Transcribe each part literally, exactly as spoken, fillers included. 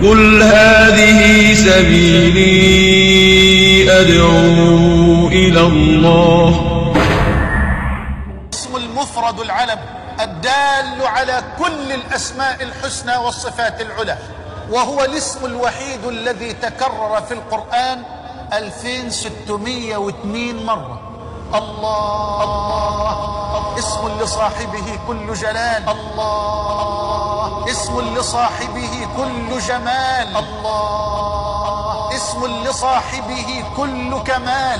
قل هذه سبيلي أدعو إلى الله. اسم المفرد العلم الدال على كل الأسماء الحسنى والصفات العلى، وهو الاسم الوحيد الذي تكرر في القرآن ألفين وستمائة واثنين مرة. الله الله اسم لصاحبه كل جلال، الله اسم لصاحبه كل جمال، الله اسم لصاحبه كل كمال.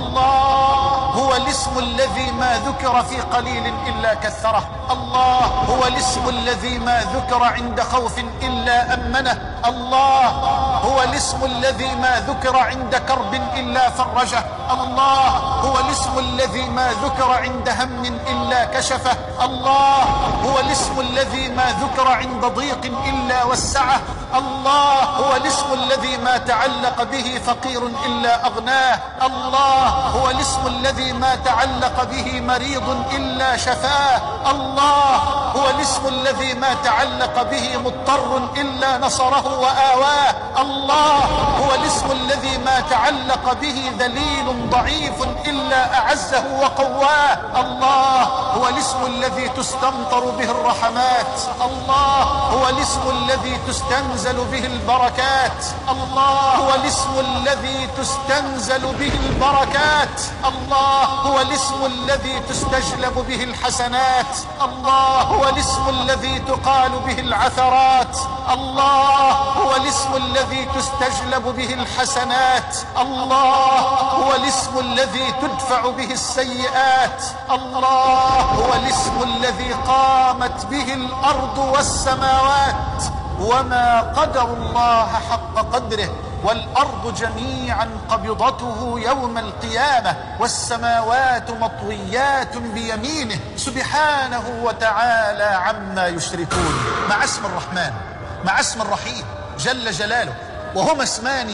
الله هو الاسم الذي ما ذكر في قليل إلا كثره، الله هو الاسم الذي ما ذكر عند خوف إلا أمنه، الله هو الاسم الذي ما ذكر عند كرب إلا فرجه، الله هو الاسم الذي ما ذكر عند هم إلا كشفه، الله هو الاسم الذي ما ذكر عند ضيق إلا وسعه، الله هو الاسم الذي ما تعلق به فقير إلا أغناه، الله هو الاسم الذي ما تعلق به مريض إلا شفاه، الله هو الاسم الذي ما تعلق به مضطر إلا نصره وآواه، الله هو الاسم الذي ما تعلق به ذليل ضعيف إلا أعزه وقواه، الله هو الاسم الذي تستمطر به الرحمات، الله هو الاسم الذي تستنزل به البركات، الله هو الاسم الذي تستنزل به البركات، الله هو الاسم الذي تستجلب به الحسنات، الله هو الاسم الذي تقال به العثرات، الله هو الاسم الذي تستجلب به الحسنات، الله هو الاسم الذي تدفع به السيئات، الله هو الاسم الذي قامت به الأرض والسماوات وما قدر الله حق قدره، والأرض جميعا قبضته يوم القيامة والسماوات مطويات بيمينه سبحانه وتعالى عما يشركون. مع اسم الرحمن، مع اسم الرحيم جل جلاله، وهما اسمان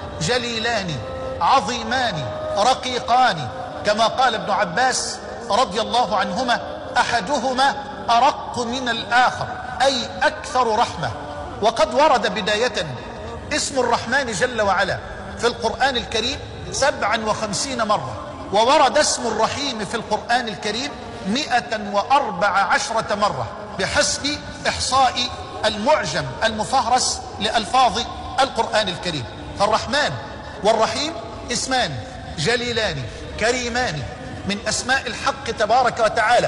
جليلان عظيمان رقيقان، كما قال ابن عباس رضي الله عنهما: أحدهما أرق من الآخر، أي أكثر رحمة. وقد ورد بداية اسم الرحمن جل وعلا في القرآن الكريم سبعا وخمسين مرة، وورد اسم الرحيم في القرآن الكريم مئة وأربع عشرة مرة بحسب إحصاء المعجم المفهرس لألفاظ القرآن الكريم. فالرحمن والرحيم اسمان جليلان كريمان من أسماء الحق تبارك وتعالى،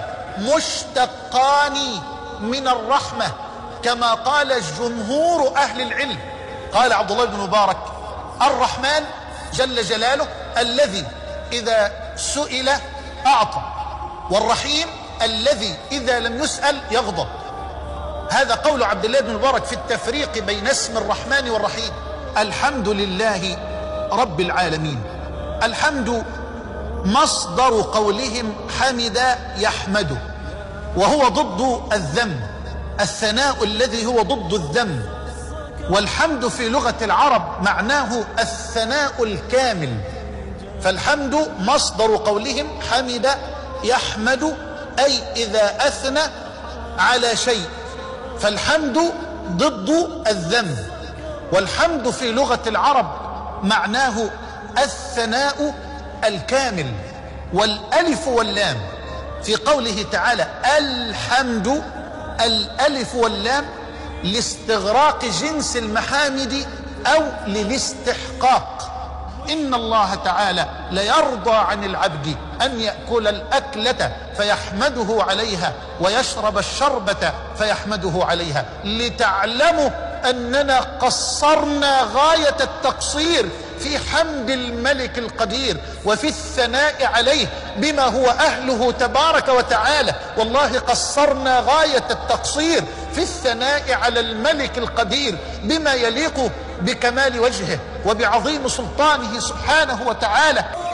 مشتقان من الرحمة كما قال جمهور أهل العلم. قال عبد الله بن مبارك: الرحمن جل جلاله الذي إذا سئل أعطى، والرحيم الذي إذا لم يسأل يغضب. هذا قول عبد الله بن مبارك في التفريق بين اسم الرحمن والرحيم. الحمد لله رب العالمين. الحمد مصدر قولهم حمد يحمد، وهو ضد الذم، الثناء الذي هو ضد الذم. والحمد في لغة العرب معناه الثناء الكامل، فالحمد مصدر قولهم حمد يحمد، أي إذا أثنى على شيء، فالحمد ضد الذم. والحمد في لغة العرب معناه الثناء الكامل. والألف واللام في قوله تعالى الحمد، الألف واللام لاستغراق جنس المحامد أو للاستحقاق. إن الله تعالى ليرضى عن العبد أن يأكل الأكلة فيحمده عليها ويشرب الشربة فيحمده عليها، لتعلموا أننا قصرنا غاية التقصير في حمد الملك القدير وفي الثناء عليه بما هو أهله تبارك وتعالى. والله قصرنا غاية التقصير في الثناء على الملك القدير بما يليق بكمال وجهه وبعظيم سلطانه سبحانه وتعالى.